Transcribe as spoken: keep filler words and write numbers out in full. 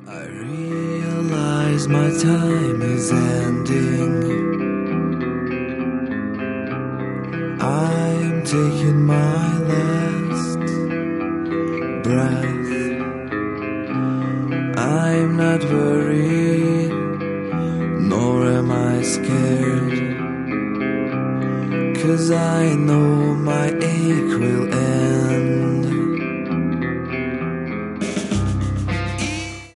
I realize my time is ending. I'm taking my last breath. I'm not worried, nor am I scared, 'cause I know my ache will end.